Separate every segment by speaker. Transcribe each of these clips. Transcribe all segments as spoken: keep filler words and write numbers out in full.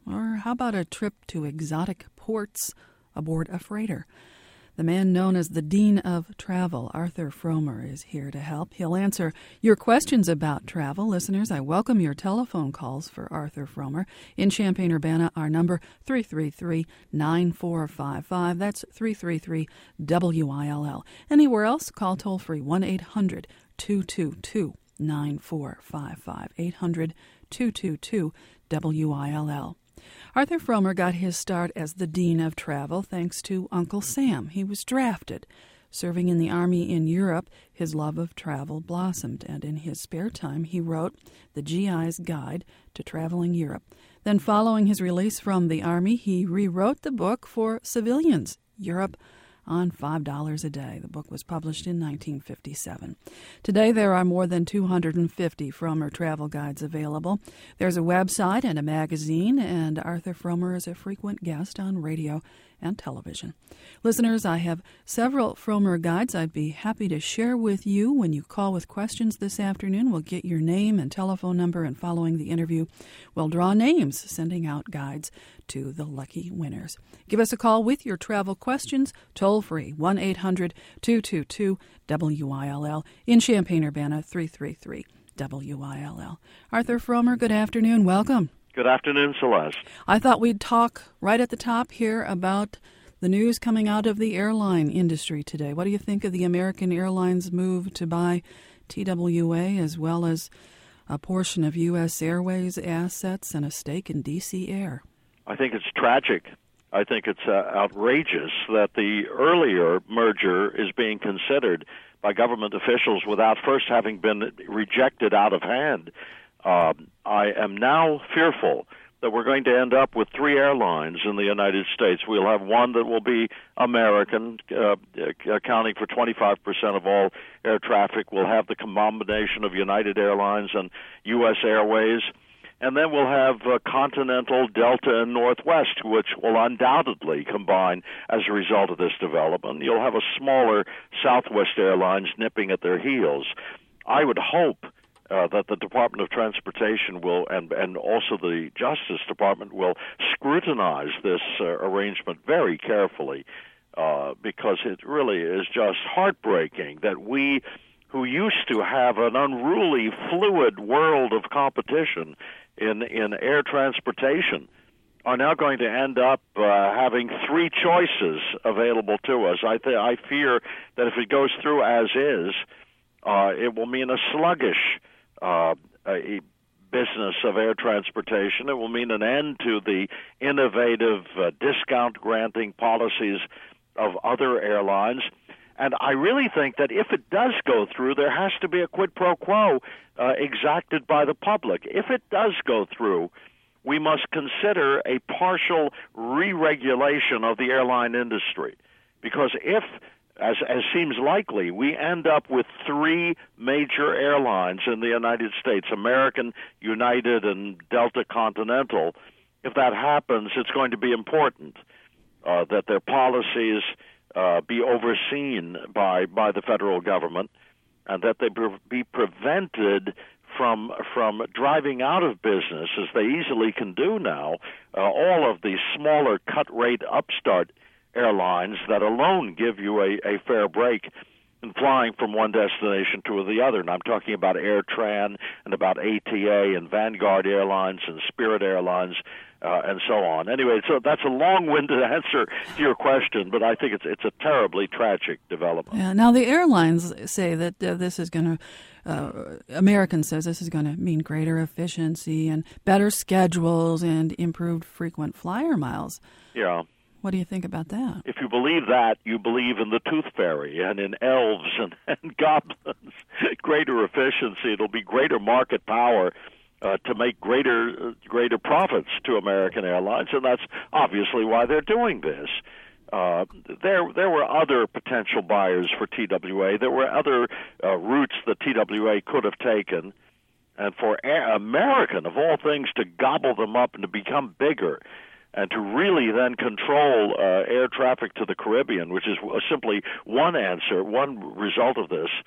Speaker 1: Or how about a trip to exotic ports aboard a freighter? The man known as the Dean of Travel, Arthur Frommer, is here to help. He'll answer your questions about travel. Listeners, I welcome your telephone calls for Arthur Frommer. In Champaign-Urbana, our number three three three, nine four five five. That's three three three W I L L. Anywhere else, call toll-free one eight hundred two two two nine four five five. eight hundred two two two W I L L. Arthur Frommer got his start as the Dean of Travel thanks to Uncle Sam. He was drafted. Serving in the Army in Europe, his love of travel blossomed, and in his spare time he wrote The G I's Guide to Traveling Europe. Then, following his release from the Army, he rewrote the book for civilians, Europe on five dollars a day. The book was published in nineteen fifty-seven. Today, there are more than two hundred fifty Frommer travel guides available. There's a website and a magazine, and Arthur Frommer is a frequent guest on radio and television. Listeners, I have several Frommer guides I'd be happy to share with you when you call with questions this afternoon. We'll get your name and telephone number, and following the interview, we'll draw names, sending out guides to the lucky winners. Give us a call with your travel questions, toll-free, one eight hundred two two two W I L L. In Champaign-Urbana, three three three W I L L. Arthur Frommer, good afternoon. Welcome.
Speaker 2: Good afternoon, Celeste.
Speaker 1: I thought we'd talk right at the top here about the news coming out of the airline industry today. What do you think of the American Airlines move to buy T W A as well as a portion of U S Airways assets and a stake in D C Air?
Speaker 2: I think it's tragic. I think it's uh, outrageous that the earlier merger is being considered by government officials without first having been rejected out of hand. Uh, I am now fearful that we're going to end up with three airlines in the United States. We'll have one that will be American, uh, accounting for twenty-five percent of all air traffic. We'll have the combination of United Airlines and U S Airways. And then we'll have uh, Continental, Delta, and Northwest, which will undoubtedly combine as a result of this development. You'll have a smaller Southwest Airlines nipping at their heels. I would hope Uh, that the Department of Transportation will, and, and also the Justice Department, will scrutinize this uh, arrangement very carefully, uh, because it really is just heartbreaking that we, who used to have an unruly, fluid world of competition in, in air transportation, are now going to end up uh, having three choices available to us. I, th- I fear that if it goes through as is, uh, it will mean a sluggish Uh, a business of air transportation. It will mean an end to the innovative uh, discount-granting policies of other airlines. And I really think that if it does go through, there has to be a quid pro quo uh, exacted by the public. If it does go through, we must consider a partial re-regulation of the airline industry. Because if As, as seems likely, we end up with three major airlines in the United States, American, United, and Delta Continental. If that happens, it's going to be important uh, that their policies uh, be overseen by, by the federal government, and that they be prevented from from driving out of business, as they easily can do now, uh, all of the smaller cut-rate upstart airlines that alone give you a, a fair break in flying from one destination to the other. And I'm talking about AirTran and about A T A and Vanguard Airlines and Spirit Airlines uh, and so on. Anyway, so that's a long-winded answer to your question, but I think it's it's a terribly tragic development.
Speaker 1: Yeah, now, the airlines say that uh, this is going to, uh, American says this is going to mean greater efficiency and better schedules and improved frequent flyer miles.
Speaker 2: Yeah.
Speaker 1: What do you think about that?
Speaker 2: If you believe that, you believe in the tooth fairy and in elves and, and goblins. Greater efficiency. It'll be greater market power uh, to make greater uh, greater profits to American Airlines, and that's obviously why they're doing this. Uh, there there were other potential buyers for T W A. There were other uh, routes that T W A could have taken, and for Air American, of all things, to gobble them up and to become bigger, and to really then control uh, air traffic to the Caribbean, which is simply one answer, one result of this,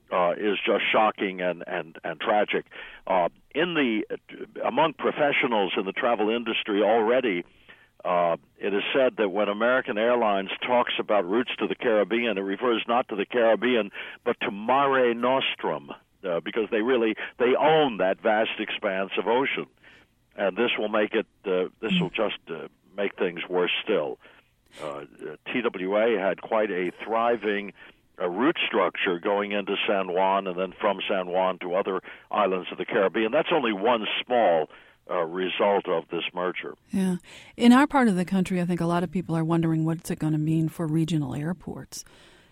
Speaker 2: uh, is just shocking and and and tragic. Uh, in the among professionals in the travel industry already, uh, it is said that when American Airlines talks about routes to the Caribbean, it refers not to the Caribbean but to Mare Nostrum, uh, because they really they own that vast expanse of ocean, and this will make it. Uh, this will just uh, make things worse still. Uh, T W A had quite a thriving uh, route structure going into San Juan and then from San Juan to other islands of the Caribbean. That's only one small uh, result of this merger.
Speaker 1: Yeah. In our part of the country, I think a lot of people are wondering what's it going to mean for regional airports.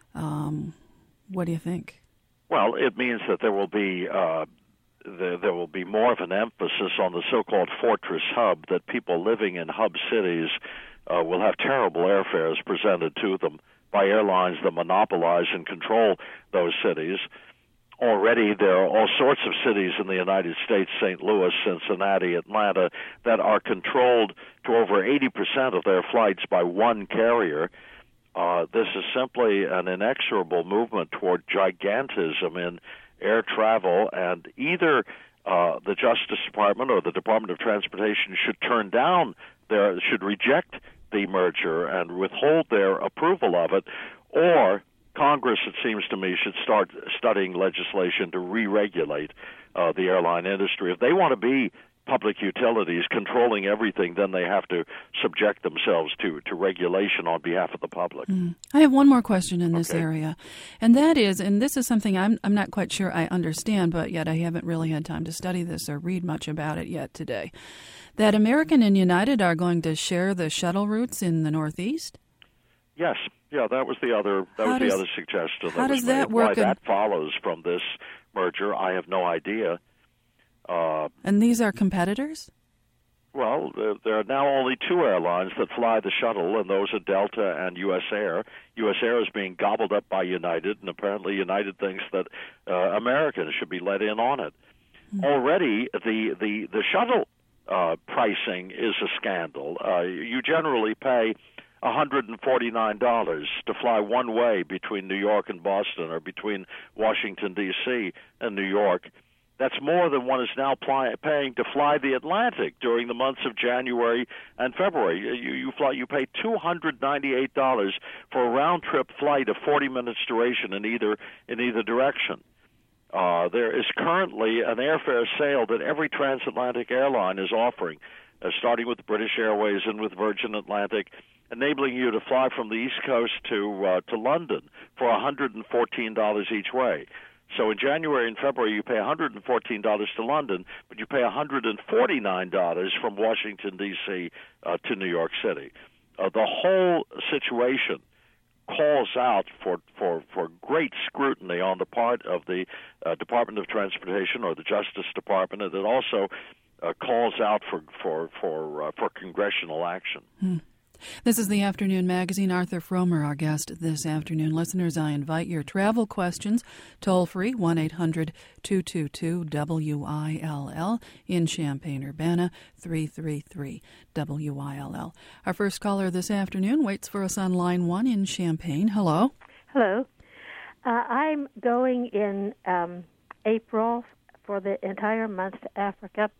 Speaker 1: Um, what do you think?
Speaker 2: Well, it means that there will be uh, there, there will be more of an emphasis on the so-called fortress hub, that people living in hub cities Uh, will have terrible airfares presented to them by airlines that monopolize and control those cities. Already there are all sorts of cities in the United States, Saint Louis, Cincinnati, Atlanta, that are controlled to over eighty percent of their flights by one carrier. Uh, this is simply an inexorable movement toward gigantism in air travel, and either uh, the Justice Department or the Department of Transportation should turn down their, should reject the merger and withhold their approval of it, or Congress, it seems to me, should start studying legislation to re-regulate uh, the airline industry. If they want to be public utilities controlling everything, then they have to subject themselves to, to regulation on behalf of the public.
Speaker 1: Mm. I have one more question in this
Speaker 2: okay.
Speaker 1: area, and that is, and this is something I'm I'm not quite sure I understand, but yet I haven't really had time to study this or read much about it yet today, that American and United are going to share the shuttle routes in the Northeast?
Speaker 2: Yes. Yeah, that was the other that
Speaker 1: how
Speaker 2: was
Speaker 1: does,
Speaker 2: the other suggestion.
Speaker 1: How
Speaker 2: that
Speaker 1: does
Speaker 2: was
Speaker 1: that
Speaker 2: made.
Speaker 1: work?
Speaker 2: Why that follows from this merger, I have no idea. Uh,
Speaker 1: and these are competitors?
Speaker 2: Well, there, there are now only two airlines that fly the shuttle, and those are Delta and U S Air. U S Air is being gobbled up by United, and apparently United thinks that uh, Americans should be let in on it. Mm-hmm. Already, the, the, the shuttle uh, pricing is a scandal. Uh, you generally pay one hundred forty-nine dollars to fly one way between New York and Boston, or between Washington, D C and New York. That's more than one is now ply, paying to fly the Atlantic during the months of January and February. You, you fly, you pay two hundred ninety-eight dollars for a round-trip flight of forty minutes duration in either in either direction. Uh, there is currently an airfare sale that every transatlantic airline is offering, uh, starting with British Airways and with Virgin Atlantic, enabling you to fly from the East Coast to uh, to London for one hundred fourteen dollars each way. So in January and February, you pay one hundred fourteen dollars to London, but you pay one hundred forty-nine dollars from Washington, D C uh, to New York City. Uh, the whole situation calls out for, for, for great scrutiny on the part of the uh, Department of Transportation or the Justice Department, and it also uh, calls out for, for, for, uh, for congressional action.
Speaker 1: Hmm. This is the Afternoon Magazine. Arthur Fromer, our guest this afternoon. Listeners, I invite your travel questions toll-free, one eight hundred two two two W I L L, in Champaign-Urbana, three three three W I L L. Our first caller this afternoon waits for us on line one in Champaign. Hello.
Speaker 3: Hello. Uh, I'm going in um, April for the entire month to Africa.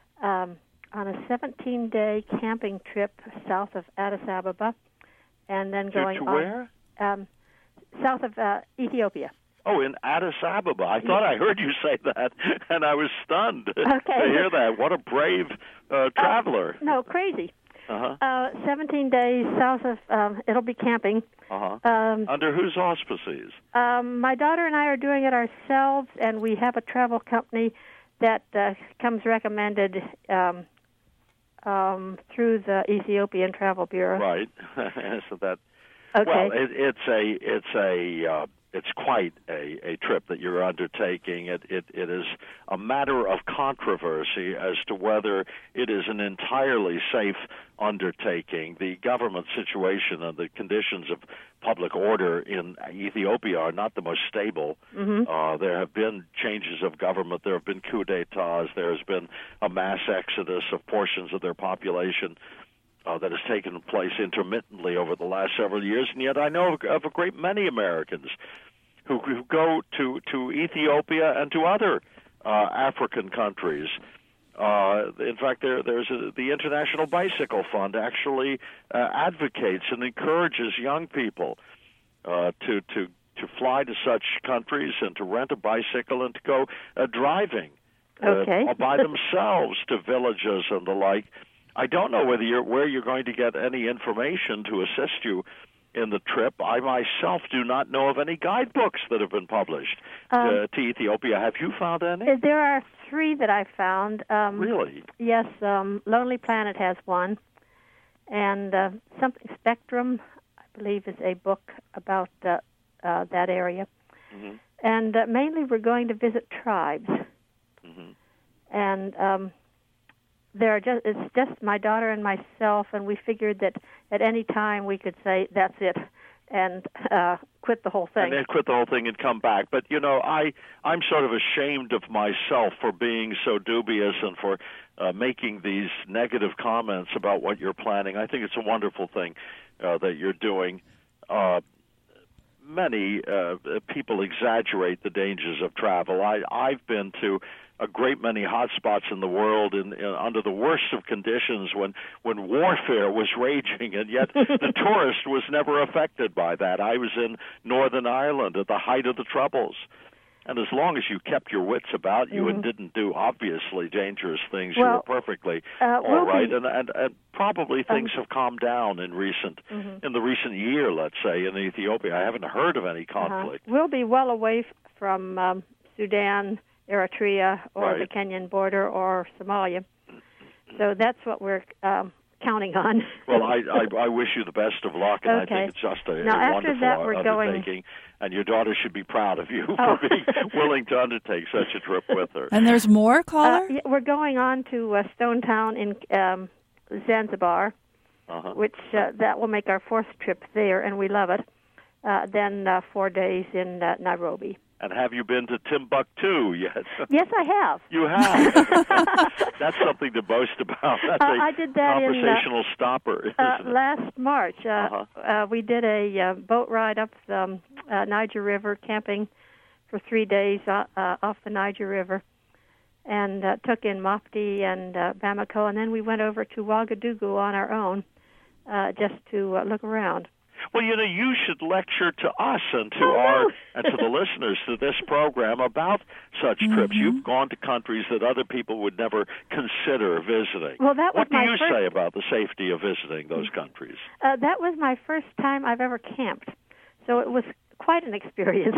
Speaker 3: Um on a seventeen-day camping trip south of Addis Ababa, and then going
Speaker 2: to, to
Speaker 3: on
Speaker 2: where?
Speaker 3: Um, south of uh, Ethiopia.
Speaker 2: Oh, in Addis Ababa. I thought I heard you say that, and I was stunned
Speaker 3: okay.
Speaker 2: to hear that. What a brave uh, traveler.
Speaker 3: Uh, no, crazy.
Speaker 2: Uh-huh.
Speaker 3: Uh, seventeen days south of, um, it'll be camping.
Speaker 2: Uh-huh.
Speaker 3: Um,
Speaker 2: Under whose auspices?
Speaker 3: Um, my daughter and I are doing it ourselves, and we have a travel company that uh, comes recommended um, um, through the Ethiopian Travel Bureau.
Speaker 2: Right. so that.
Speaker 3: Okay.
Speaker 2: Well, it, it's a it's a uh, it's quite a, a trip that you're undertaking. It, it it is a matter of controversy as to whether it is an entirely safe undertaking. The government situation and the conditions of public order in Ethiopia are not the most stable.
Speaker 3: Mm-hmm.
Speaker 2: Uh, there have been changes of government. There have been coups d'etats. There has been a mass exodus of portions of their population Uh, that has taken place intermittently over the last several years, and yet I know of, of a great many Americans who, who go to, to Ethiopia and to other uh, African countries. Uh, in fact, there, there's a, the International Bicycle Fund actually uh, advocates and encourages young people uh, to, to, to fly to such countries and to rent a bicycle and to go uh, driving
Speaker 3: okay.
Speaker 2: uh, by themselves to villages and the like. I don't know whether you're, where you're going to get any information to assist you in the trip. I myself do not know of any guidebooks that have been published um, uh, to Ethiopia. Have you found any?
Speaker 3: There are three that I found. Um,
Speaker 2: really?
Speaker 3: Yes. Um, Lonely Planet has one, and uh, something Spectrum, I believe, is a book about uh, uh, that area. Mm-hmm. And uh, mainly, we're going to visit tribes, mm-hmm. and um, there are just it's just my daughter and myself, and we figured that at any time we could say that's it and uh, quit the whole thing.
Speaker 2: And then quit the whole thing and come back. But you know, I I'm sort of ashamed of myself for being so dubious and for uh, making these negative comments about what you're planning. I think it's a wonderful thing uh, that you're doing. Uh, many uh, people exaggerate the dangers of travel. I I've been to a great many hot spots in the world in, in, under the worst of conditions when, when warfare was raging, and yet the tourist was never affected by that. I was in Northern Ireland at the height of the Troubles. And as long as you kept your wits about you mm-hmm. and didn't do obviously dangerous things,
Speaker 3: well,
Speaker 2: you were perfectly
Speaker 3: uh,
Speaker 2: all
Speaker 3: we'll
Speaker 2: right.
Speaker 3: Be,
Speaker 2: and, and, and probably things
Speaker 3: um,
Speaker 2: have calmed down in recent, mm-hmm. in the recent year, let's say, in Ethiopia. I haven't heard of any conflict.
Speaker 3: Uh-huh. We'll be well away from um, Sudan, Eritrea, or
Speaker 2: right.
Speaker 3: the Kenyan border, or Somalia. So that's what we're um, counting on.
Speaker 2: Well, I, I I wish you the best of luck, and
Speaker 3: okay.
Speaker 2: I think it's just a,
Speaker 3: now,
Speaker 2: a
Speaker 3: after
Speaker 2: wonderful
Speaker 3: that, we're
Speaker 2: undertaking.
Speaker 3: going...
Speaker 2: And your daughter should be proud of you
Speaker 3: oh.
Speaker 2: for being willing to undertake such a trip with her.
Speaker 1: And there's more, caller?
Speaker 3: Uh, yeah, we're going on to uh, Stone Town in um, Zanzibar, uh-huh. which uh, that will make our fourth trip there, and we love it. Uh, then uh, four days in uh, Nairobi.
Speaker 2: And have you been to Timbuktu yet?
Speaker 3: Yes, I have.
Speaker 2: You have. That's something to boast about. That's
Speaker 3: uh,
Speaker 2: a
Speaker 3: I did that
Speaker 2: conversational
Speaker 3: in, uh,
Speaker 2: stopper, isn't
Speaker 3: uh,
Speaker 2: it?
Speaker 3: Last March. Uh,
Speaker 2: uh-huh.
Speaker 3: uh, we did a uh, boat ride up the um, uh, Niger River, camping for three days uh, uh, off the Niger River, and uh, took in Mopti and uh, Bamako, and then we went over to Ouagadougou on our own uh, just to uh, look around.
Speaker 2: Well, you know, you should lecture to us and to
Speaker 3: oh,
Speaker 2: our
Speaker 3: no.
Speaker 2: and to the listeners to this program about such
Speaker 1: mm-hmm.
Speaker 2: trips. You've gone to countries that other people would never consider visiting.
Speaker 3: Well, that was
Speaker 2: what do
Speaker 3: my
Speaker 2: you
Speaker 3: first...
Speaker 2: say about the safety of visiting those countries?
Speaker 3: Uh, that was my first time I've ever camped, so it was quite an experience.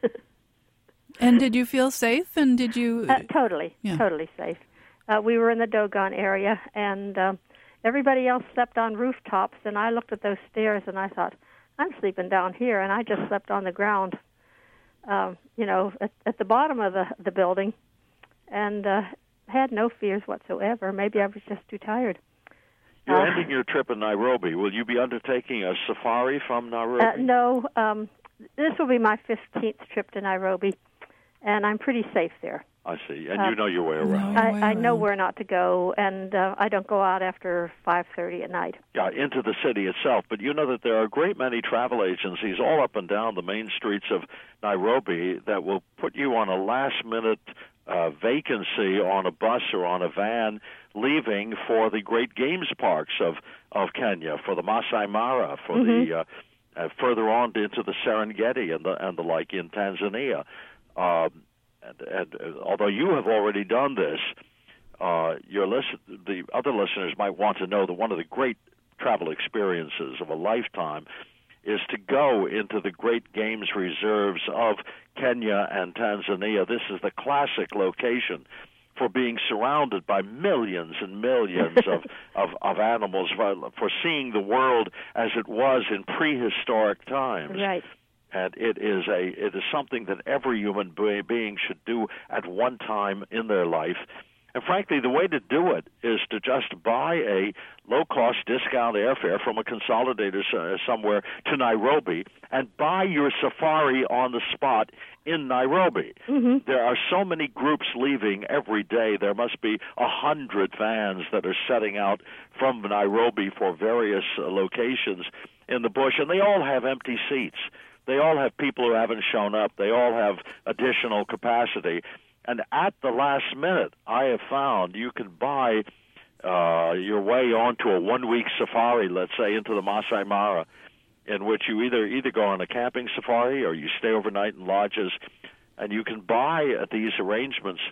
Speaker 1: And did you feel safe? And did you?
Speaker 3: Uh, totally,
Speaker 1: yeah.
Speaker 3: totally safe. Uh, we were in the Dogon area, and uh, everybody else slept on rooftops, and I looked at those stairs, and I thought, I'm sleeping down here, and I just slept on the ground, uh, you know, at, at the bottom of the, the building, and uh, had no fears whatsoever. Maybe I was just too tired.
Speaker 2: You're
Speaker 3: uh,
Speaker 2: ending your trip in Nairobi. Will you be undertaking a safari from Nairobi?
Speaker 3: Uh, no, um, this will be my fifteenth trip to Nairobi, and I'm pretty safe there.
Speaker 2: I see. And
Speaker 3: uh,
Speaker 2: you know your way around.
Speaker 1: No
Speaker 3: I,
Speaker 1: way
Speaker 3: I know
Speaker 1: around.
Speaker 3: where not to go, and uh, I don't go out after five thirty at night.
Speaker 2: Yeah, into the city itself. But you know that there are a great many travel agencies all up and down the main streets of Nairobi that will put you on a last-minute uh, vacancy on a bus or on a van leaving for the great games parks of, of Kenya, for the Masai Mara, for
Speaker 3: mm-hmm.
Speaker 2: the uh, uh, further on into the Serengeti and the, and the like in Tanzania. Um, And, and uh, although you have already done this, uh, your listen, the other listeners might want to know that one of the great travel experiences of a lifetime is to go into the great games reserves of Kenya and Tanzania. This is the classic location for being surrounded by millions and millions of, of, of animals, for, for seeing the world as it was in prehistoric times.
Speaker 3: Right.
Speaker 2: And it is a it is something that every human being should do at one time in their life. And frankly, the way to do it is to just buy a low-cost discount airfare from a consolidator somewhere to Nairobi and buy your safari on the spot in Nairobi.
Speaker 3: Mm-hmm.
Speaker 2: There are so many groups leaving every day. There must be a hundred vans that are setting out from Nairobi for various uh, locations in the bush, and they all have empty seats. They all have people who haven't shown up. They all have additional capacity. And at the last minute, I have found you can buy uh, your way onto a one-week safari, let's say, into the Masai Mara, in which you either either go on a camping safari or you stay overnight in lodges, and you can buy at these arrangements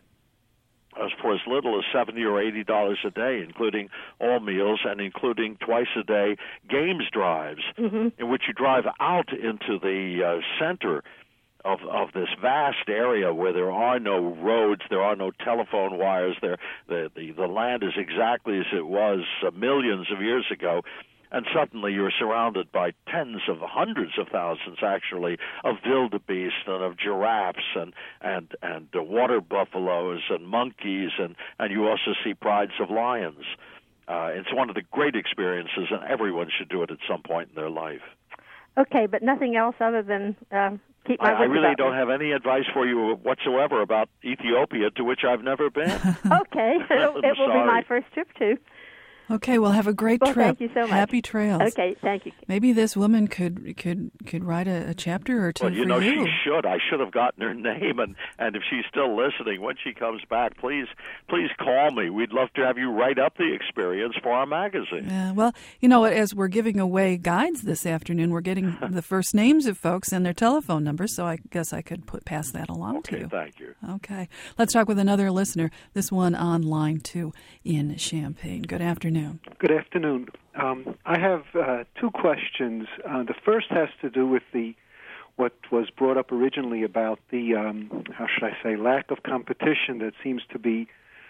Speaker 2: as for as little as seventy or eighty dollars a day, including all meals and including twice a day games drives, mm-hmm. in which you drive out into the uh, center of of this vast area where there are no roads, there are no telephone wires. There, the the, the land is exactly as it was uh, millions of years ago. And suddenly you're surrounded by tens of hundreds of thousands, actually, of wildebeest and of giraffes and and and uh, water buffaloes and monkeys, and and you also see prides of lions. Uh, it's one of the great experiences, and everyone should do it at some point in their life.
Speaker 3: Okay, but nothing else other than uh, keep my
Speaker 2: I, I
Speaker 3: wits
Speaker 2: really
Speaker 3: about
Speaker 2: don't
Speaker 3: me.
Speaker 2: have any advice for you whatsoever about Ethiopia, to which I've never been.
Speaker 3: Okay, it will be my first trip too.
Speaker 1: Okay, well, have a great
Speaker 3: well,
Speaker 1: trip.
Speaker 3: Thank you so much.
Speaker 1: Happy trails.
Speaker 3: Okay, thank you.
Speaker 1: Maybe this woman could could could write a, a chapter or two
Speaker 2: well, you
Speaker 1: for
Speaker 2: know,
Speaker 1: you.
Speaker 2: she should. I should have gotten her name, and, and if she's still listening, when she comes back, please please call me. We'd love to have you write up the experience for our magazine.
Speaker 1: Yeah, well, you know, as we're giving away guides this afternoon, we're getting the first names of folks and their telephone numbers, so I guess I could put pass that along
Speaker 2: okay,
Speaker 1: to you.
Speaker 2: Thank you.
Speaker 1: Okay, let's talk with another listener, this one on line two in Champaign. Good afternoon.
Speaker 4: Good afternoon. Um, I have uh, two questions. Uh, the first has to do with the what was brought up originally about the, um, how should I say, lack of competition that seems to be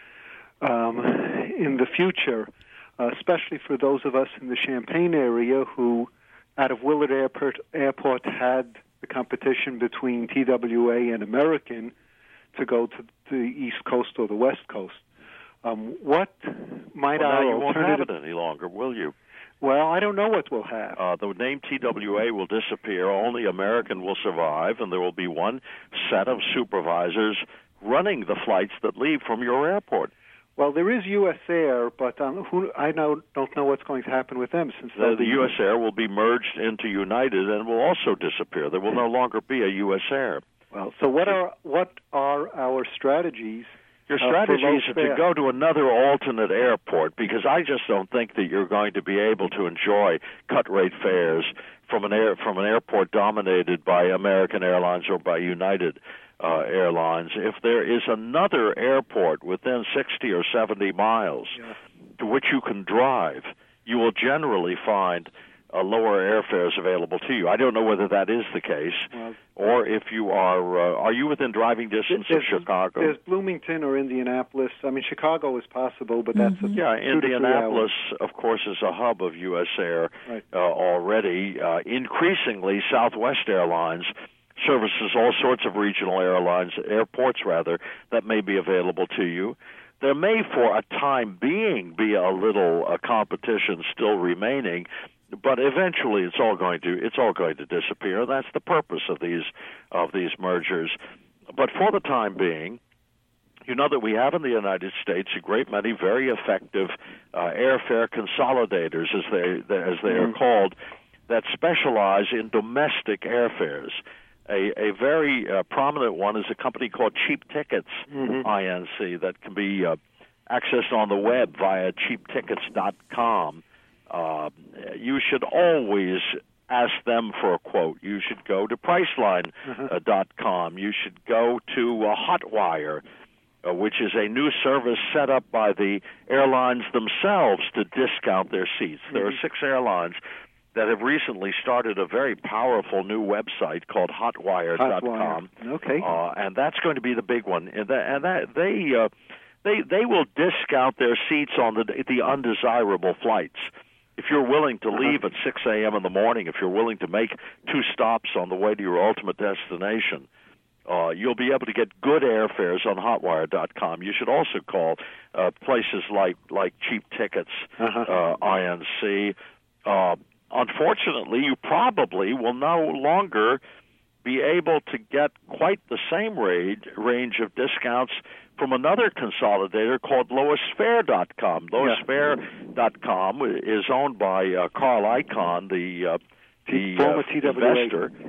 Speaker 4: um, in the future, uh, especially for those of us in the Champaign area who, out of Willard Airport, Airport had the competition between T W A and American to go to the East Coast or the West Coast. Um, what might
Speaker 2: well,
Speaker 4: our
Speaker 2: now you won't
Speaker 4: alternative...
Speaker 2: have it any longer, will you?
Speaker 4: Well, I don't know what we'll have.
Speaker 2: Uh, the name T W A will disappear. Only American will survive, and there will be one set of supervisors running the flights that leave from your airport.
Speaker 4: Well, there is U S Air, but um, who, I know, don't know what's going to happen with them. Since
Speaker 2: the, the U S Air will be merged into United and will also disappear. There will no longer be a U S Air.
Speaker 4: Well, so what are what are our strategies?
Speaker 2: Your strategy
Speaker 4: uh,
Speaker 2: is to go to another alternate airport, because I just don't think that you're going to be able to enjoy cut-rate fares from an air from an airport dominated by American Airlines or by United uh, Airlines. If there is another airport within sixty or seventy miles yeah. to which you can drive, you will generally find Uh, lower airfares available to you. I don't know whether that is the case, well, or if you are. Uh, are you within driving distance of Chicago?
Speaker 4: There's Bloomington or Indianapolis. I mean, Chicago is possible, but that's
Speaker 1: mm-hmm.
Speaker 4: a
Speaker 2: yeah.
Speaker 4: two
Speaker 2: Indianapolis,
Speaker 4: to three hours.
Speaker 2: of course, is a hub of U S Air
Speaker 4: right.
Speaker 2: uh, already. Uh, increasingly, Southwest Airlines services all sorts of regional airlines, airports rather, that may be available to you. There may, for a time being, be a little uh, competition still remaining. But eventually, it's all going to it's all going to disappear. That's the purpose of these of these mergers. But for the time being, you know that we have in the United States a great many very effective uh, airfare consolidators, as they as they are called, that specialize in domestic airfares. A, a very uh, prominent one is a company called Cheap Tickets, mm-hmm. I N C, that can be uh, accessed on the web via cheap tickets dot com. Uh, you should always ask them for a quote. You should go to priceline dot com. Uh, you should go to uh, Hotwire, uh, which is a new service set up by the airlines themselves to discount their seats. Mm-hmm. There are six airlines that have recently started a very powerful new website called hotwire dot com.
Speaker 4: Hotwire. Okay.
Speaker 2: Uh, and that's going to be the big one. And, that, and that, they, uh, they, they will discount their seats on the, the undesirable flights. If you're willing to leave at six a.m. in the morning, if you're willing to make two stops on the way to your ultimate destination, uh, you'll be able to get good airfares on hotwire dot com. You should also call uh, places like, like Cheap Tickets, uh-huh. uh, I N C. Uh, unfortunately, you probably will no longer be able to get quite the same range, range of discounts from another consolidator called lowest fare dot com. lowest fare dot com is owned by uh, Carl Icahn, the uh, the
Speaker 4: former
Speaker 2: uh,
Speaker 4: T W A
Speaker 2: investor,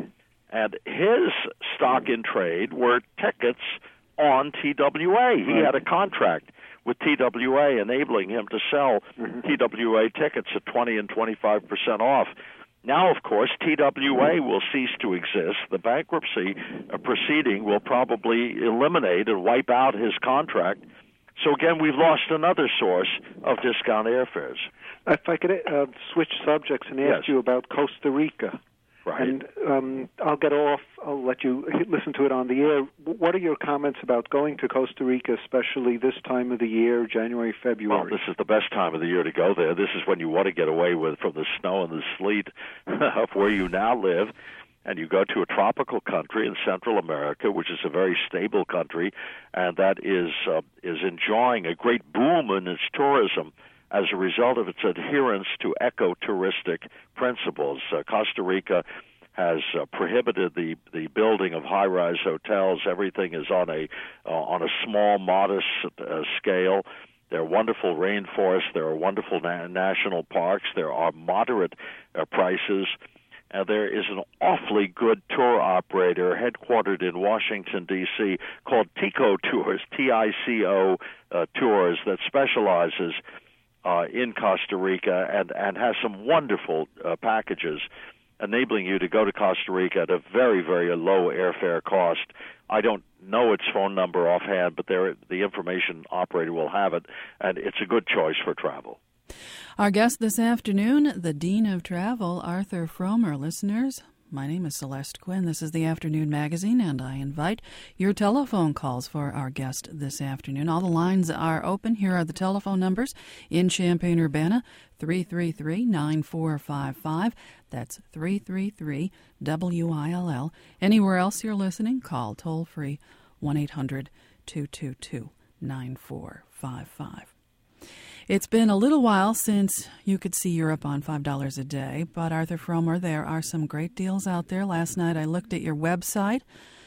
Speaker 2: And his stock in trade were tickets on T W A. He
Speaker 4: Right.
Speaker 2: had a contract with T W A enabling him to sell
Speaker 4: Mhm.
Speaker 2: T W A tickets at twenty and twenty-five percent off. Now, of course, T W A will cease to exist. The bankruptcy uh, proceeding will probably eliminate and wipe out his contract. So, again, we've lost another source of discount airfares.
Speaker 4: If I could uh, switch subjects and ask
Speaker 2: Yes.
Speaker 4: you about Costa Rica.
Speaker 2: Right.
Speaker 4: And um, I'll get off. I'll let you listen to it on the air. What are your comments about going to Costa Rica, especially this time of the year, January, February?
Speaker 2: Well, this is the best time of the year to go there. This is when you want to get away with from the snow and the sleet of where you now live, and you go to a tropical country in Central America, which is a very stable country, and that is uh, is enjoying a great boom in its tourism as a result of its adherence to ecotouristic principles. Uh, Costa Rica has uh, prohibited the, the building of high-rise hotels. Everything is on a uh, on a small, modest uh, scale. There are wonderful rainforests. There are wonderful na- national parks. There are moderate uh, prices. Uh, there is an awfully good tour operator headquartered in Washington, D C called Tico Tours, T I C O uh, Tours, that specializes Uh, in Costa Rica and, and has some wonderful uh, packages enabling you to go to Costa Rica at a very, very low airfare cost. I don't know its phone number offhand, but there, the information operator will have it, and it's a good choice for travel.
Speaker 1: Our guest this afternoon, the Dean of Travel, Arthur Frommer. Listeners, my name is Celeste Quinn. This is the Afternoon Magazine, and I invite your telephone calls for our guest this afternoon. All the lines are open. Here are the telephone numbers in Champaign-Urbana, three three three, nine four five five. That's three three three W I L L. Anywhere else you're listening, call toll-free one eight hundred two two two nine four five five. It's been a little while since you could see Europe on five dollars a day, but Arthur Frommer, there are some great deals out there. Last night I looked at your website,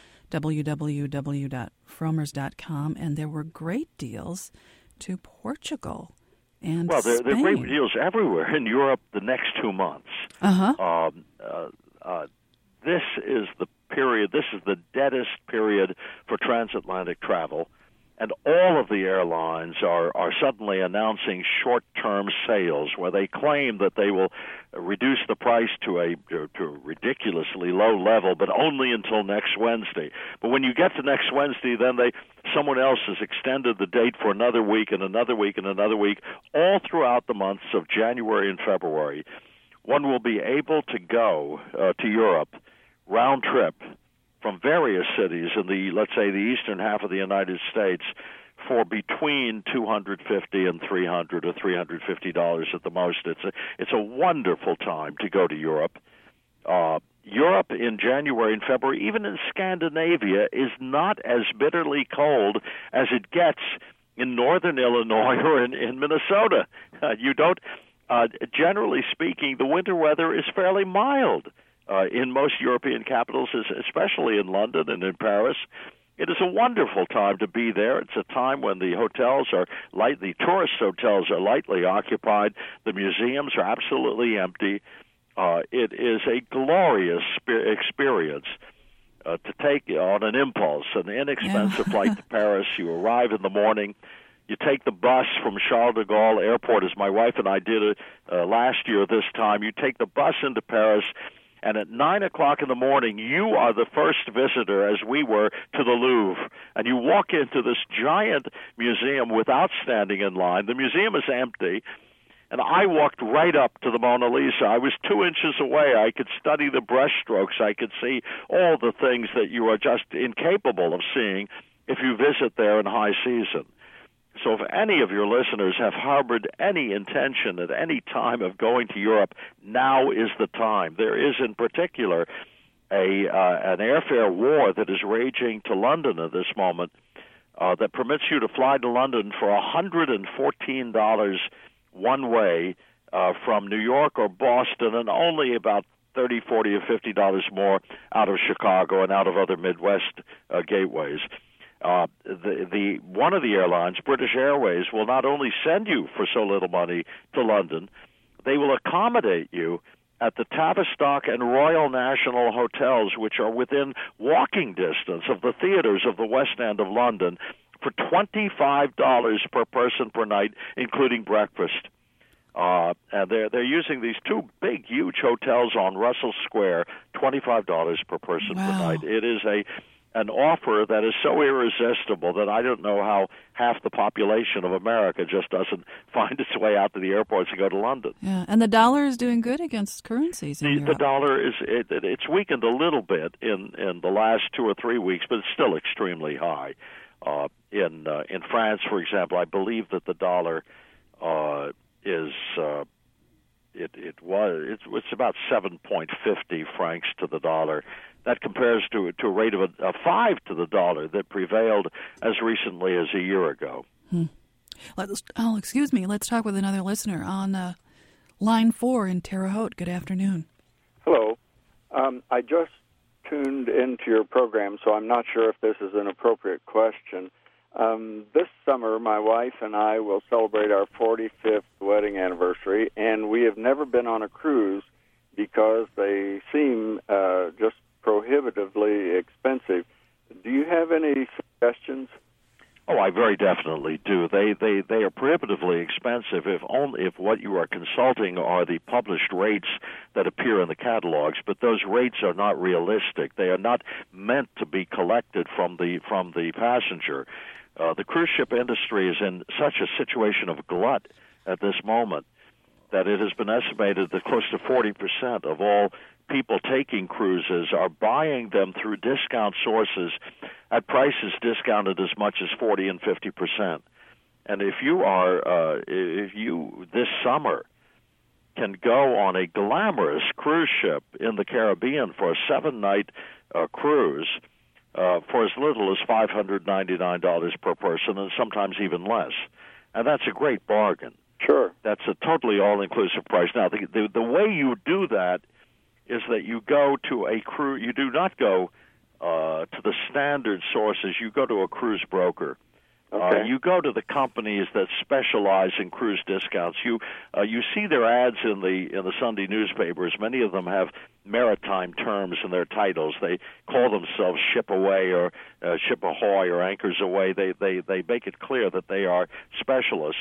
Speaker 1: w w w dot frommers dot com, and there were great deals to Portugal and
Speaker 2: Well, there, there are
Speaker 1: Spain.
Speaker 2: great deals everywhere in Europe the next two months.
Speaker 1: Uh-huh.
Speaker 2: Um, uh, uh, this is the period, this is the deadest period for transatlantic travel. And all of the airlines are, are suddenly announcing short-term sales where they claim that they will reduce the price to a, to a ridiculously low level, but only until next Wednesday. But when you get to next Wednesday, then they someone else has extended the date for another week and another week and another week, all throughout the months of January and February. One will be able to go uh, to Europe round trip from various cities in the, let's say, the eastern half of the United States for between two hundred fifty dollars and three hundred dollars or three hundred fifty dollars at the most. It's a, it's a wonderful time to go to Europe. Uh, Europe in January and February, even in Scandinavia, is not as bitterly cold as it gets in northern Illinois or in, in Minnesota. Uh, you don't, uh, generally speaking, the winter weather is fairly mild. Uh, in most European capitals, especially in London and in Paris. It is a wonderful time to be there. It's a time when the hotels are light, the tourist hotels are lightly occupied. The museums are absolutely empty. Uh, it is a glorious experience uh, to take on an impulse, an inexpensive
Speaker 1: Yeah.
Speaker 2: flight to Paris. You arrive in the morning. You take the bus from Charles de Gaulle Airport, as my wife and I did it uh, last year this time. You take the bus into Paris, and at nine o'clock in the morning, you are the first visitor, as we were, to the Louvre. And you walk into this giant museum without standing in line. The museum is empty. And I walked right up to the Mona Lisa. I was two inches away. I could study the brushstrokes. I could see all the things that you are just incapable of seeing if you visit there in high season. So if any of your listeners have harbored any intention at any time of going to Europe, now is the time. There is in particular a uh, an airfare war that is raging to London at this moment uh, that permits you to fly to London for one hundred fourteen dollars one way uh, from New York or Boston, and only about thirty, forty, or fifty dollars more out of Chicago and out of other Midwest uh, gateways. Uh, the, the one of the airlines, British Airways, will not only send you for so little money to London, they will accommodate you at the Tavistock and Royal National hotels, which are within walking distance of the theaters of the West End of London, for twenty-five dollars per person per night, including breakfast. Uh, and they're they're using these two big, huge hotels on Russell Square, twenty-five dollars per person
Speaker 1: wow.
Speaker 2: per night. It is a an offer that is so irresistible that I don't know how half the population of America just doesn't find its way out to the airports to go to London.
Speaker 1: Yeah, and the dollar is doing good against currencies in
Speaker 2: the,
Speaker 1: Europe.
Speaker 2: The dollar is it, it's weakened a little bit in, in the last two or three weeks, but it's still extremely high. Uh, in uh, in France, for example, I believe that the dollar uh, is uh, it it was it's, it's about seven point five zero francs to the dollar. That compares to to a rate of a, a five to the dollar that prevailed as recently as a year ago.
Speaker 1: Hmm. Let's, oh, excuse me. Let's talk with another listener on uh, line four in Terre Haute. Good afternoon.
Speaker 5: Hello. Um, I just tuned into your program, so I'm not sure if this is an appropriate question. Um, this summer, my wife and I will celebrate our forty-fifth wedding anniversary, and we have never been on a cruise because they seem uh, just prohibitively expensive. Do you have any suggestions?
Speaker 2: Oh, I very definitely do. They they they are prohibitively expensive if only if what you are consulting are the published rates that appear in the catalogs, but those rates are not realistic. They are not meant to be collected from the from the passenger. Uh, the cruise ship industry is in such a situation of glut at this moment that it has been estimated that close to forty percent of all people taking cruises are buying them through discount sources at prices discounted as much as forty and fifty percent. And if you are, uh, if you this summer can go on a glamorous cruise ship in the Caribbean for a seven-night uh, cruise uh, for as little as five hundred ninety-nine dollars per person, and sometimes even less, and that's a great bargain.
Speaker 5: Sure.
Speaker 2: That's a totally all-inclusive price. Now, the, the, the way you do that is that you go to a cruise. You do not go uh, to the standard sources. You go to a cruise broker.
Speaker 5: Okay.
Speaker 2: Uh, you go to the companies that specialize in cruise discounts. You uh, you see their ads in the in the Sunday newspapers. Many of them have maritime terms in their titles. They call themselves Ship Away or uh, Ship Ahoy or Anchors Away. They they they make it clear that they are specialists,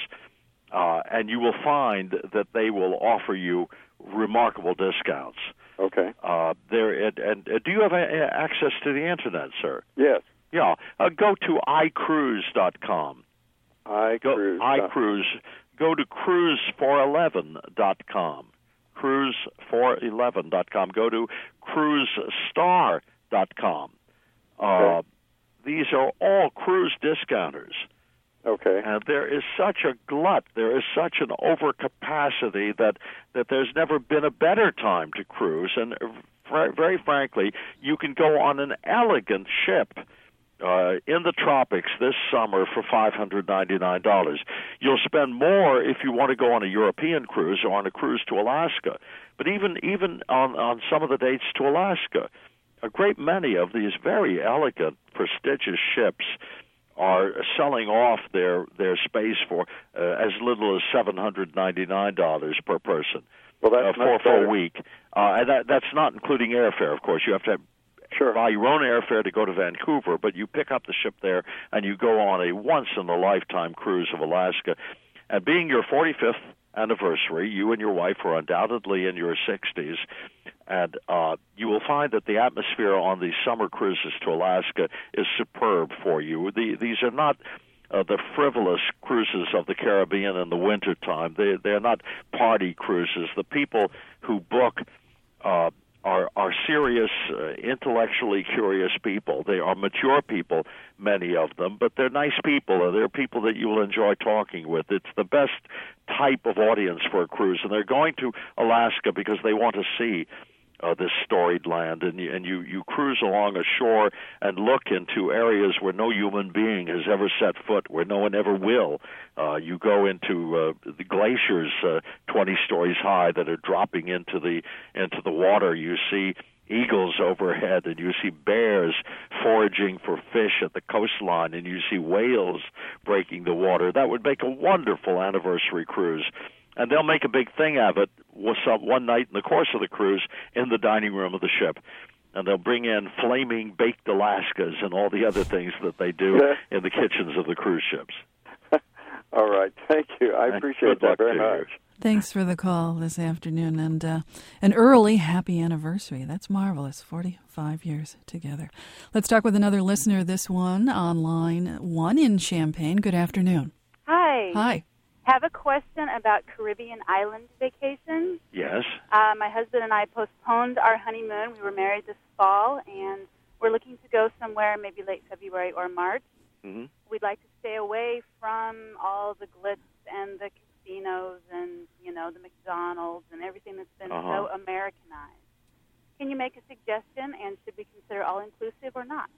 Speaker 2: uh, and you will find that they will offer you remarkable discounts.
Speaker 5: Okay.
Speaker 2: Uh, there and, and uh, do you have a, access to the internet, sir?
Speaker 5: Yes.
Speaker 2: Yeah. Uh, go to i cruise dot com.
Speaker 5: iCruise.
Speaker 2: Go, iCruise. Go to cruise four eleven dot com. cruise four eleven dot com. Go to cruise star dot com. Uh,
Speaker 5: okay.
Speaker 2: These are all cruise discounters.
Speaker 5: Okay.
Speaker 2: And there is such a glut, there is such an overcapacity that, that there's never been a better time to cruise. And fr- very frankly, you can go on an elegant ship uh, in the tropics this summer for five hundred ninety-nine dollars. You'll spend more if you want to go on a European cruise or on a cruise to Alaska. But even even on, on some of the dates to Alaska, a great many of these very elegant, prestigious ships are selling off their, their space for uh, as little as seven hundred ninety-nine dollars per person.
Speaker 5: Well, that's
Speaker 2: uh, for,
Speaker 5: much
Speaker 2: for
Speaker 5: better.
Speaker 2: a week. Uh, and that, that's not including airfare, of course. You have to have,
Speaker 5: sure.
Speaker 2: buy your own airfare to go to Vancouver, but you pick up the ship there and you go on a once-in-a-lifetime cruise of Alaska. And being your forty-fifth anniversary, you and your wife are undoubtedly in your sixties, and uh, you will find that the atmosphere on these summer cruises to Alaska is superb for you. The, these are not uh, the frivolous cruises of the Caribbean in the wintertime. They, they're not party cruises. The people who book uh, are, are serious, uh, intellectually curious people. They are mature people, many of them, but they're nice people, and they're people that you will enjoy talking with. It's the best type of audience for a cruise, and they're going to Alaska because they want to see Uh, this storied land, and you, and you, you cruise along a shore and look into areas where no human being has ever set foot, where no one ever will. Uh, you go into uh, the glaciers uh, twenty stories high that are dropping into the into the water. You see eagles overhead, and you see bears foraging for fish at the coastline, and you see whales breaking the water. That would make a wonderful anniversary cruise. And they'll make a big thing of it some, one night in the course of the cruise in the dining room of the ship. And they'll bring in flaming baked Alaskas and all the other things that they do in the kitchens of the cruise ships.
Speaker 5: All right. Thank you. I appreciate that very much.
Speaker 1: Thanks for the call this afternoon, and uh, an early happy anniversary. That's marvelous, forty-five years together. Let's talk with another listener, this one on line one in Champaign. Good afternoon.
Speaker 6: Hi.
Speaker 1: Hi.
Speaker 6: Have a question about Caribbean island vacations.
Speaker 2: Yes.
Speaker 6: Uh, my husband and I postponed our honeymoon. We were married this fall, and we're looking to go somewhere maybe late February or March.
Speaker 2: Mm-hmm.
Speaker 6: We'd like to stay away from all the glitz and the casinos and, you know, the McDonald's and everything that's been
Speaker 2: uh-huh.
Speaker 6: so Americanized. Can you make a suggestion, and should we consider all-inclusive or not?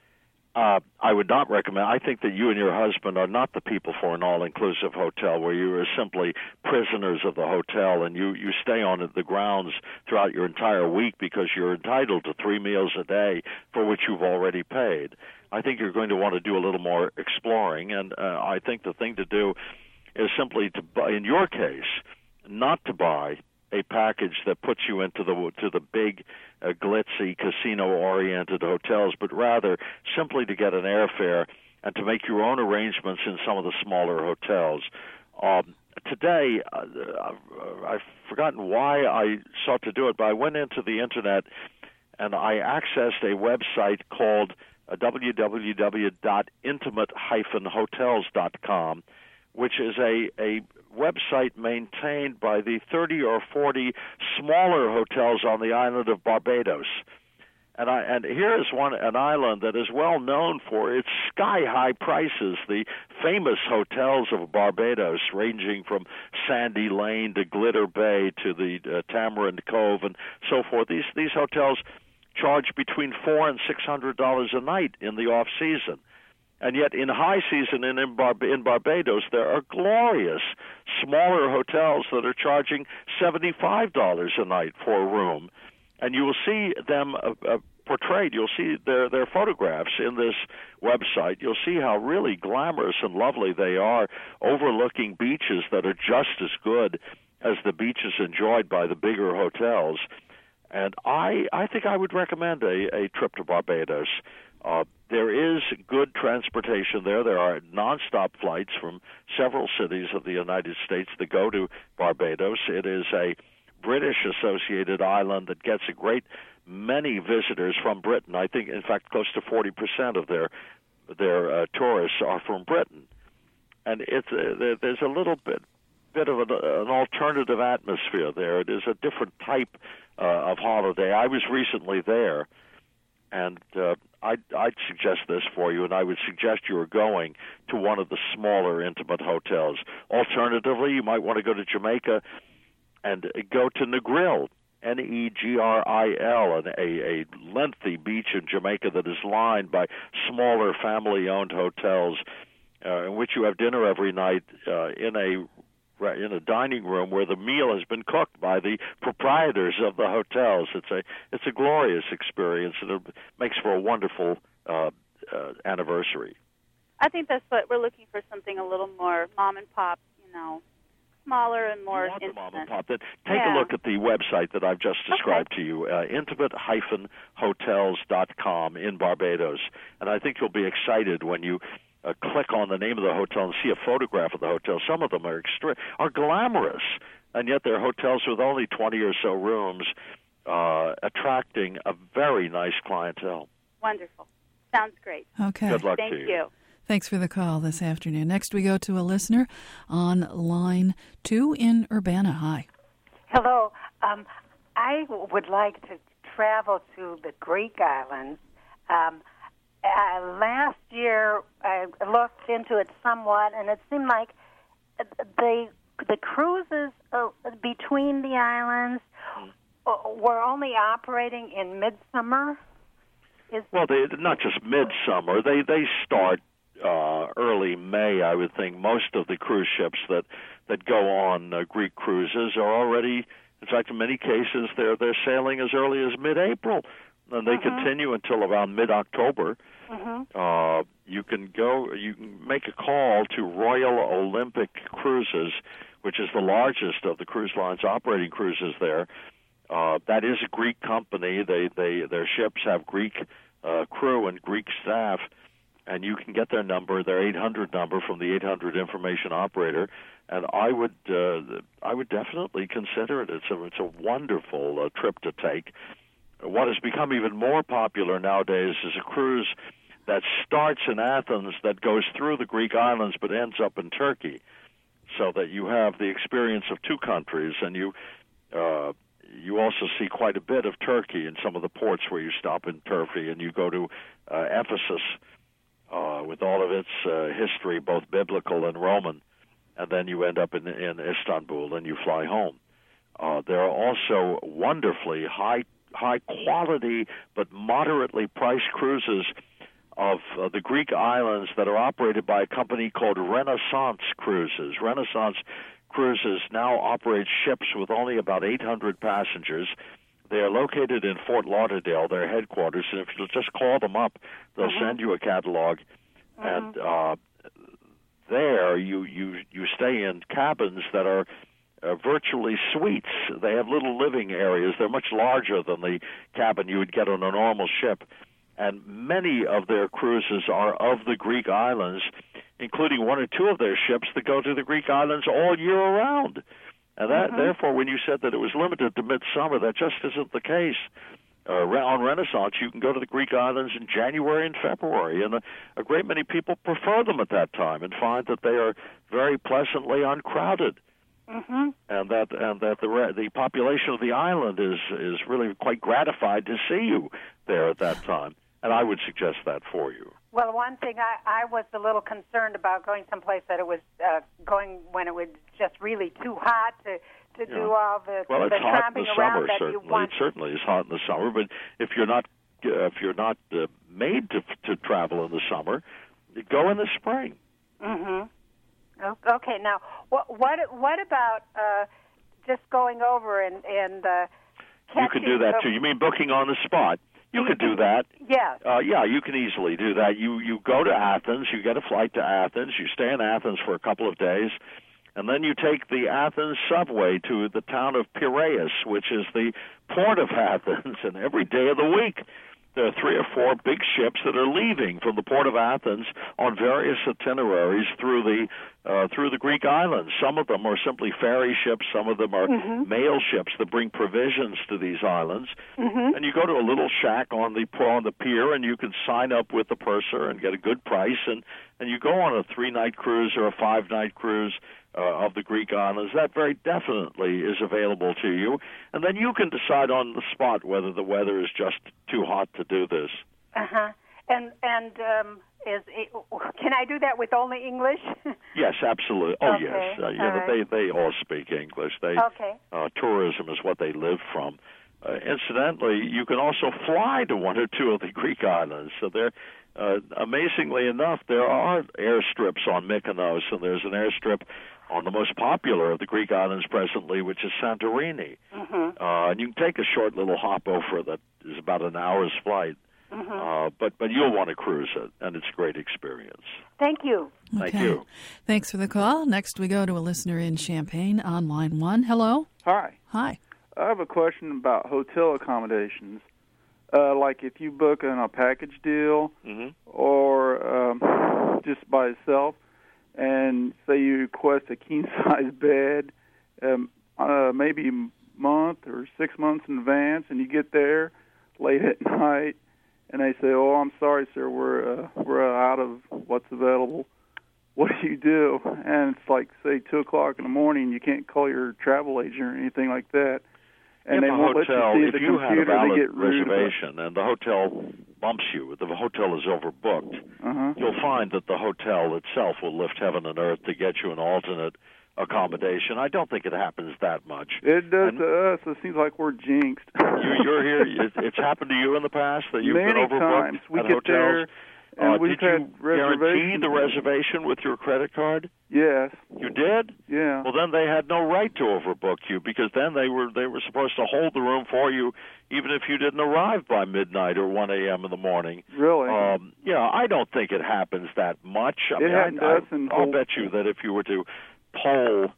Speaker 2: Uh, I would not recommend. I think that you and your husband are not the people for an all-inclusive hotel where you are simply prisoners of the hotel and you, you stay on the grounds throughout your entire week because you're entitled to three meals a day for which you've already paid. I think you're going to want to do a little more exploring, and uh, I think the thing to do is simply to buy, in your case, not to buy a package that puts you into the to the big, uh, glitzy, casino-oriented hotels, but rather simply to get an airfare and to make your own arrangements in some of the smaller hotels. Um, today, uh, I've forgotten why I sought to do it, but I went into the Internet and I accessed a website called uh, w w w dot intimate dash hotels dot com, which is a, a website maintained by the thirty or forty smaller hotels on the island of Barbados. And I and here is one an island that is well known for its sky-high prices. The famous hotels of Barbados, ranging from Sandy Lane to Glitter Bay to the uh, Tamarind Cove and so forth. These these hotels charge between four and six hundred dollars a night in the off season. And yet, in high season in, in, Bar- in Barbados, there are glorious smaller hotels that are charging seventy-five dollars a night for a room. And you will see them uh, uh, portrayed. You'll see their, their photographs in this website. You'll see how really glamorous and lovely they are, overlooking beaches that are just as good as the beaches enjoyed by the bigger hotels. And I, I think I would recommend a, a trip to Barbados. Uh, there is good transportation there. There are nonstop flights from several cities of the United States that go to Barbados. It is a British-associated island that gets a great many visitors from Britain. I think, in fact, close to forty percent of their their uh, tourists are from Britain. And it's uh, there, there's a little bit bit of an, an alternative atmosphere there. It is a different type uh, of holiday. I was recently there. And uh, I'd, I'd suggest this for you, and I would suggest you are going to one of the smaller, intimate hotels. Alternatively, you might want to go to Jamaica and go to Negril, N E G R I L, an, a, a lengthy beach in Jamaica that is lined by smaller, family-owned hotels uh, in which you have dinner every night uh, in a in a dining room where the meal has been cooked by the proprietors of the hotels. It's a it's a glorious experience, and it makes for a wonderful uh, uh, anniversary.
Speaker 6: I think that's what we're looking for, something a little more mom and pop, you know, smaller and more
Speaker 2: you want
Speaker 6: intimate.
Speaker 2: The mom and pop. Then take
Speaker 6: yeah.
Speaker 2: a look at the website that I've just described
Speaker 6: okay.
Speaker 2: to you, uh, intimate dash hotels dot com in Barbados. And I think you'll be excited when you Uh, click on the name of the hotel and see a photograph of the hotel. Some of them are extra- are glamorous, and yet they're hotels with only twenty or so rooms, uh, attracting a very nice clientele.
Speaker 6: Wonderful. Sounds great.
Speaker 1: Okay.
Speaker 2: Good luck
Speaker 6: Thank
Speaker 2: to you.
Speaker 6: you.
Speaker 1: Thanks for the call this afternoon. Next, we go to a listener on line two in Urbana. Hi.
Speaker 7: Hello. Um, I would like to travel to the Greek islands. Um, Uh, last year, I looked into it somewhat, and it seemed like the the cruises uh, between the islands uh, were only operating in midsummer. Is
Speaker 2: well, they, not just midsummer. They they start uh, early May, I would think. Most of the cruise ships that that go on uh, Greek cruises are already, in fact, in many cases, they're they're sailing as early as mid-April, and they
Speaker 7: Mm-hmm.
Speaker 2: continue until around mid-October.
Speaker 7: Mm-hmm.
Speaker 2: Uh, you can go. You can make a call to Royal Olympic Cruises, which is the largest of the cruise lines operating cruises there. Uh, that is a Greek company. They, they their ships have Greek uh, crew and Greek staff, and you can get their number, their eight hundred number, from the eight hundred information operator. And I would uh, I would definitely consider it. It's a it's a wonderful uh, trip to take. What has become even more popular nowadays is a cruise that starts in Athens, that goes through the Greek islands, but ends up in Turkey, so that you have the experience of two countries, and you. Uh, You also see quite a bit of Turkey in some of the ports where you stop in Turkey, and you go to uh, Ephesus uh, with all of its uh, history, both biblical and Roman, and then you end up in, in Istanbul and you fly home. Uh, there are also wonderfully high high quality but moderately priced cruises of uh, the Greek islands that are operated by a company called Renaissance Cruises. Renaissance Cruises now operates ships with only about eight hundred passengers. They are located in Fort Lauderdale, their headquarters, and if you'll just call them up, they'll mm-hmm. send you a catalog. Mm-hmm. And uh, there you, you, you stay in cabins that are uh, virtually suites. They have little living areas. They're much larger than the cabin you would get on a normal ship. And many of their cruises are of the Greek islands, including one or two of their ships that go to the Greek islands all year round. And that, mm-hmm. therefore, when you said that it was limited to midsummer, that just isn't the case. Uh, on Renaissance, you can go to the Greek islands in January and February, and a, a great many people prefer them at that time and find that they are very pleasantly uncrowded. Mm-hmm. And that and that the the population of the island is is really quite gratified to see you there at that time. And I would suggest that for you.
Speaker 7: Well, one thing I, I was a little concerned about going someplace that it was uh, going when it was just really too hot to, to
Speaker 2: yeah.
Speaker 7: do all the
Speaker 2: well,
Speaker 7: the
Speaker 2: it's hot in the summer.
Speaker 7: That
Speaker 2: Certainly,
Speaker 7: you want.
Speaker 2: It certainly is hot in the summer. But if you're not uh, if you're not uh, made to to travel in the summer, go in the spring.
Speaker 7: Mm-hmm. Okay. Now, what what what about uh, just going over and and uh,
Speaker 2: you can do that too. You mean booking on the spot? You could do that.
Speaker 7: Yeah.
Speaker 2: Uh, yeah, you can easily do that. You you go to Athens, you get a flight to Athens, you stay in Athens for a couple of days, and then you take the Athens subway to the town of Piraeus, which is the port of Athens, and every day of the week there are three or four big ships that are leaving from the port of Athens on various itineraries through the uh, through the Greek islands. Some of them are simply ferry ships. Some of them are mm-hmm. mail ships that bring provisions to these islands. Mm-hmm. And you go to a little shack on the on the pier, and you can sign up with the purser and get a good price, and, and you go on a three-night cruise or a five-night cruise Uh, of the Greek islands. That very definitely is available to you. And then you can decide on the spot whether the weather is just too hot to do this.
Speaker 7: Uh-huh. And and um, is it, can I do that with only English?
Speaker 2: Yes, absolutely. Oh,
Speaker 7: okay.
Speaker 2: yes. Uh, yeah,
Speaker 7: right.
Speaker 2: they, they all speak English. They,
Speaker 7: okay.
Speaker 2: Uh, tourism is what they live from. Uh, incidentally, you can also fly to one or two of the Greek islands. So they're Uh, amazingly enough, there are airstrips on Mykonos, and there's an airstrip on the most popular of the Greek islands presently, which is Santorini. Mm-hmm. Uh, and you can take a short little hop over that is about an hour's flight. Mm-hmm. Uh, but, but you'll want to cruise it, and it's a great experience.
Speaker 7: Thank you.
Speaker 1: Okay.
Speaker 2: Thank you.
Speaker 1: Thanks for the call. Next we go to a listener in Champaign on line one. Hello?
Speaker 8: Hi.
Speaker 1: Hi.
Speaker 8: I have a question about hotel accommodations. Uh, like if you book in a package deal mm-hmm. or um, just by itself, and say you request a king-size bed, um, uh, maybe a month or six months in advance, and you get there late at night, and they say, "Oh, I'm sorry, sir, we're uh, we're out of what's available." What do you do? And it's like, say, two o'clock in the morning. You can't call your travel agent or anything like that. And
Speaker 2: if
Speaker 8: they
Speaker 2: a
Speaker 8: won't
Speaker 2: hotel,
Speaker 8: let you see
Speaker 2: if
Speaker 8: the
Speaker 2: you
Speaker 8: computer,
Speaker 2: had a valid
Speaker 8: they get
Speaker 2: reservation and the hotel bumps you, if the hotel is overbooked,
Speaker 8: uh-huh.
Speaker 2: you'll find that the hotel itself will lift heaven and earth to get you an alternate accommodation. I don't think it happens that much.
Speaker 8: It does
Speaker 2: and
Speaker 8: to us. It seems like we're jinxed.
Speaker 2: you, you're here. It, it's happened to you in the past that you've
Speaker 8: Many
Speaker 2: been overbooked
Speaker 8: times. We
Speaker 2: at
Speaker 8: get
Speaker 2: hotels?
Speaker 8: there, and
Speaker 2: uh,
Speaker 8: we've
Speaker 2: did
Speaker 8: had
Speaker 2: you guarantee the
Speaker 8: reservations.
Speaker 2: reservation with your credit card?
Speaker 8: Yes.
Speaker 2: You did?
Speaker 8: Yeah.
Speaker 2: Well, then they had no right to overbook you, because then they were they were supposed to hold the room for you even if you didn't arrive by midnight or one a.m. in the morning.
Speaker 8: Really?
Speaker 2: Um, yeah, I don't think it happens that much. I
Speaker 8: it
Speaker 2: mean,
Speaker 8: happened
Speaker 2: I,
Speaker 8: to us
Speaker 2: I,
Speaker 8: in
Speaker 2: I'll bet you that if you were to poll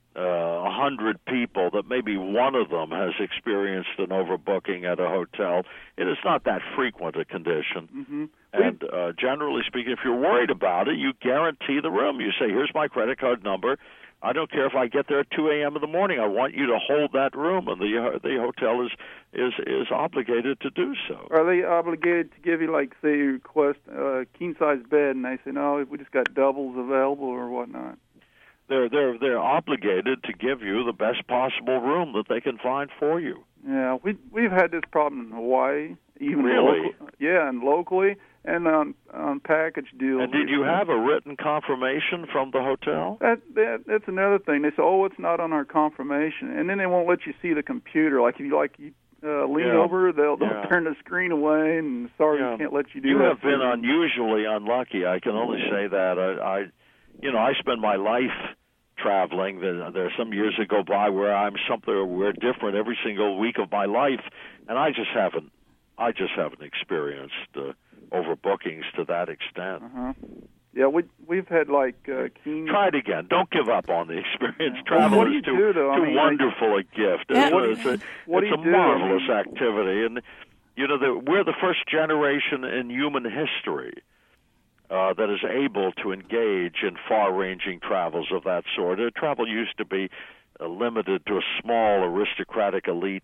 Speaker 2: uh, one hundred people that maybe one of them has experienced an overbooking at a hotel. It is not that frequent a condition.
Speaker 8: Mm-hmm.
Speaker 2: And uh, generally speaking, if you're worried about it, you guarantee the room. You say, here's my credit card number. I don't care if I get there at two a.m. in the morning. I want you to hold that room, and the the hotel is is is obligated to do so.
Speaker 8: Are they obligated to give you, like, say, you request a king-size bed, and they say, no, we just got doubles available or whatnot?
Speaker 2: They're they're they're obligated to give you the best possible room that they can find for you.
Speaker 8: Yeah, we we've had this problem in Hawaii, even
Speaker 2: really,
Speaker 8: local, yeah, and locally, and on on package deals.
Speaker 2: And did you have a written confirmation from the hotel?
Speaker 8: That that that's another thing. They say, oh, it's not on our confirmation, and then they won't let you see the computer. Like if you like you uh, lean
Speaker 2: yeah.
Speaker 8: over, they'll they'll
Speaker 2: yeah.
Speaker 8: turn the screen away, and sorry,
Speaker 2: yeah.
Speaker 8: we can't let you do
Speaker 2: you
Speaker 8: that.
Speaker 2: You have been unusually unlucky. I can only say that. I, I you know, I spend my life traveling. There, there are some years that go by where I'm somewhere where different every single week of my life, and I just haven't, I just haven't experienced uh, overbookings to that extent.
Speaker 8: Uh-huh. Yeah, we we've had like uh, keen.
Speaker 2: Try it again. Don't give up on the experience.
Speaker 8: Yeah.
Speaker 2: Travel
Speaker 8: well,
Speaker 2: is
Speaker 8: do
Speaker 2: too,
Speaker 8: do, though?
Speaker 2: too
Speaker 8: I mean,
Speaker 2: wonderful a gift.
Speaker 8: It's,
Speaker 2: what, it's a,
Speaker 8: what
Speaker 2: it's
Speaker 8: do
Speaker 2: a
Speaker 8: you do?
Speaker 2: marvelous
Speaker 8: I mean,
Speaker 2: activity, and you know the, we're the first generation in human history Uh, that is able to engage in far-ranging travels of that sort. Uh, travel used to be uh, limited to a small aristocratic elite,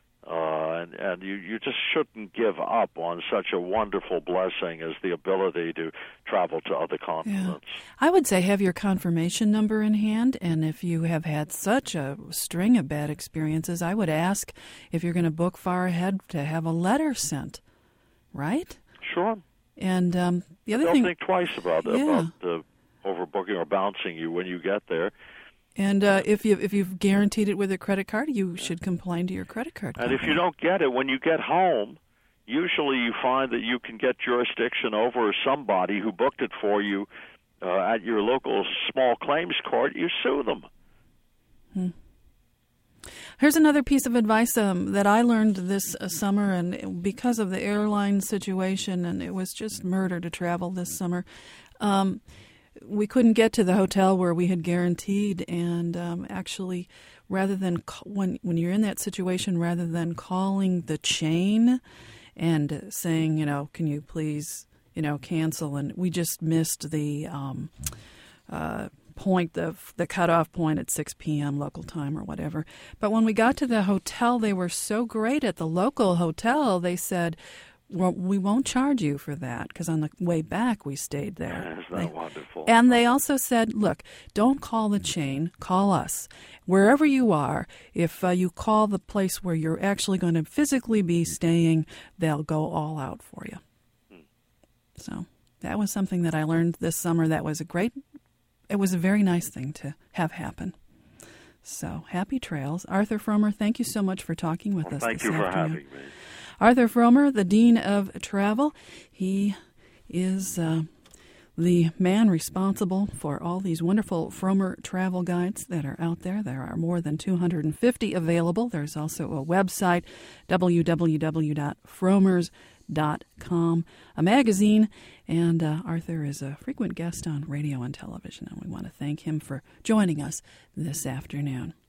Speaker 2: uh, and, and you, you just shouldn't give up on such a wonderful blessing as the ability to travel to other continents.
Speaker 1: Yeah. I would say have your confirmation number in hand, and if you have had such a string of bad experiences, I would ask if you're going to book far ahead to have a letter sent, right?
Speaker 2: Sure.
Speaker 1: And um, the other
Speaker 2: Don't
Speaker 1: thing,
Speaker 2: think twice about
Speaker 1: yeah.
Speaker 2: about uh, overbooking or bouncing you when you get there.
Speaker 1: And uh, if you if you've guaranteed it with a credit card, you should complain to your credit card company.
Speaker 2: And if you don't get it when you get home, usually you find that you can get jurisdiction over somebody who booked it for you uh, at your local small claims court. You sue them.
Speaker 1: Hmm. Here's another piece of advice um, that I learned this uh, summer, and because of the airline situation, and it was just murder to travel this summer. Um, we couldn't get to the hotel where we had guaranteed, and um, actually, rather than ca- when when you're in that situation, rather than calling the chain and saying, you know, can you please, you know, cancel, and we just missed the um, uh, point, the the cutoff point at six p.m. local time or whatever. But when we got to the hotel, they were so great at the local hotel. They said, well, we won't charge you for that because on the way back we stayed there.
Speaker 2: Isn't that
Speaker 1: they,
Speaker 2: wonderful?
Speaker 1: And they also said, look, don't call the chain, call us. Wherever you are, if uh, you call the place where you're actually going to physically be staying, they'll go all out for you. Hmm. So that was something that I learned this summer. That was a great, it was a very nice thing to have happen. So happy trails. Arthur Frommer, thank you so much for talking with
Speaker 2: well,
Speaker 1: us
Speaker 2: thank
Speaker 1: this
Speaker 2: you for
Speaker 1: afternoon.
Speaker 2: having me.
Speaker 1: Arthur Frommer, the Dean of Travel. He is uh, the man responsible for all these wonderful Frommer travel guides that are out there. There are more than two hundred fifty available. There's also a website, w w w dot frommers dot com, a magazine, and uh, Arthur is a frequent guest on radio and television, and we want to thank him for joining us this afternoon.